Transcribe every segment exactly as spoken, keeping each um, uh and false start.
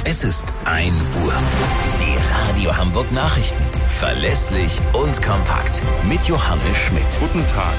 Es ist ein Uhr. Die Radio Hamburg Nachrichten. Verlässlich und kompakt. Mit Johannes Schmidt. Guten Tag.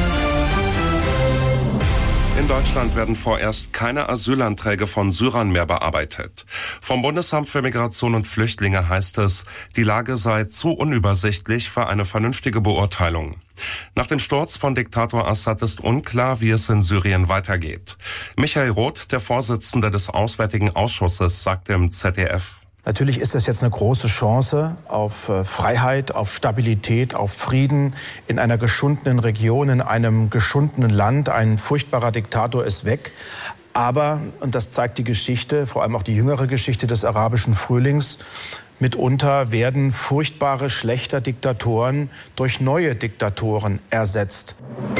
In Deutschland werden vorerst keine Asylanträge von Syrern mehr bearbeitet. Vom Bundesamt für Migration und Flüchtlinge heißt es, die Lage sei zu unübersichtlich für eine vernünftige Beurteilung. Nach dem Sturz von Diktator Assad ist unklar, wie es in Syrien weitergeht. Michael Roth, der Vorsitzende des Auswärtigen Ausschusses, sagte im Z D F: Natürlich ist das jetzt eine große Chance auf Freiheit, auf Stabilität, auf Frieden in einer geschundenen Region, in einem geschundenen Land. Ein furchtbarer Diktator ist weg. Aber, und das zeigt die Geschichte, vor allem auch die jüngere Geschichte des arabischen Frühlings, mitunter werden furchtbare, schlechte Diktatoren durch neue Diktatoren ersetzt.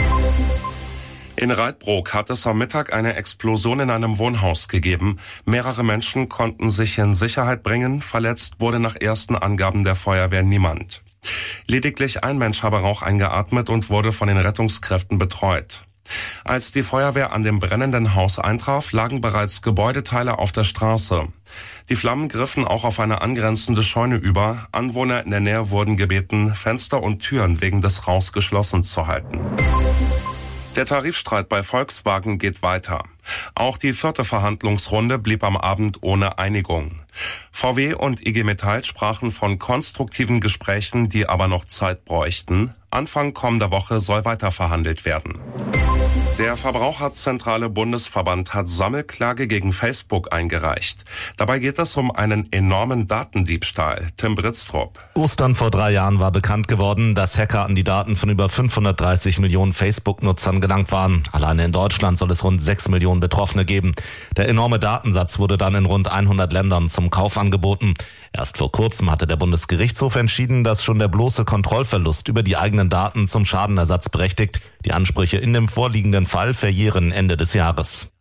In Reitbrook hat es am Mittag eine Explosion in einem Wohnhaus gegeben. Mehrere Menschen konnten sich in Sicherheit bringen. Verletzt wurde nach ersten Angaben der Feuerwehr niemand. Lediglich ein Mensch habe Rauch eingeatmet und wurde von den Rettungskräften betreut. Als die Feuerwehr an dem brennenden Haus eintraf, lagen bereits Gebäudeteile auf der Straße. Die Flammen griffen auch auf eine angrenzende Scheune über. Anwohner in der Nähe wurden gebeten, Fenster und Türen wegen des Rauchs geschlossen zu halten. Der Tarifstreit bei Volkswagen geht weiter. Auch die vierte Verhandlungsrunde blieb am Abend ohne Einigung. V W und I G Metall sprachen von konstruktiven Gesprächen, die aber noch Zeit bräuchten. Anfang kommender Woche soll weiter verhandelt werden. Der Verbraucherzentrale Bundesverband hat Sammelklage gegen Facebook eingereicht. Dabei geht es um einen enormen Datendiebstahl. Tim Britztrup. Ostern vor drei Jahren war bekannt geworden, dass Hacker an die Daten von über fünfhundertdreißig Millionen Facebook-Nutzern gelangt waren. Alleine in Deutschland soll es rund sechs Millionen Betroffene geben. Der enorme Datensatz wurde dann in rund hundert Ländern zum Kauf angeboten. Erst vor kurzem hatte der Bundesgerichtshof entschieden, dass schon der bloße Kontrollverlust über die eigenen Daten zum Schadenersatz berechtigt. Die Ansprüche in dem vorliegenden Fall verjähren Ende des Jahres.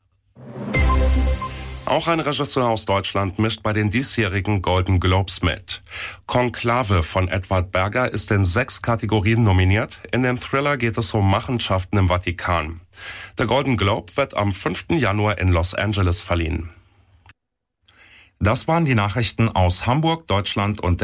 Auch ein Regisseur aus Deutschland mischt bei den diesjährigen Golden Globes mit. Konklave von Edward Berger ist in sechs Kategorien nominiert. In dem Thriller geht es um Machenschaften im Vatikan. Der Golden Globe wird am fünften Januar in Los Angeles verliehen. Das waren die Nachrichten aus Hamburg, Deutschland und